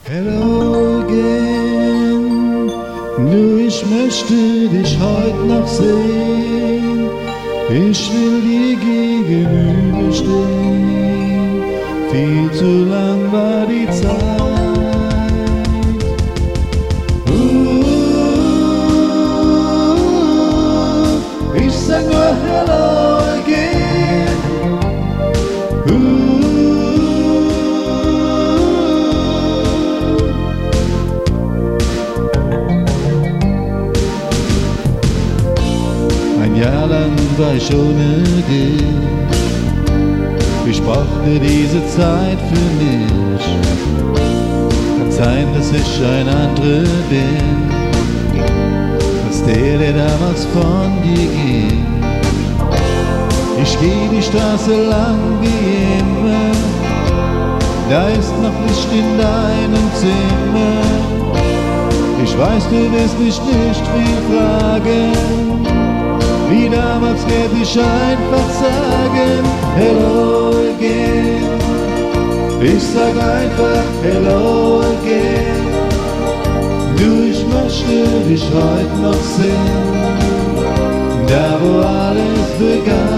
Hello again, du, ich möchte dich heute noch sehen. Ich will dir gegenüberstehen. Viel zu lang war die Zeit. Ich sag nur hello again. Ein Jahr lang war ich ohne dich. Ich brauchte diese Zeit für mich. Kann sein, dass ich ein anderer bin, als der damals von dir ging. Ich geh die Straße lang wie immer, da ist noch Licht in deinem Zimmer. Ich weiß, du wirst mich nicht viel fragen, wie damals werd ich einfach sagen, hello again. Ich sag einfach hello again. Du, ich möchte dich heute noch sehen, da wo alles begann.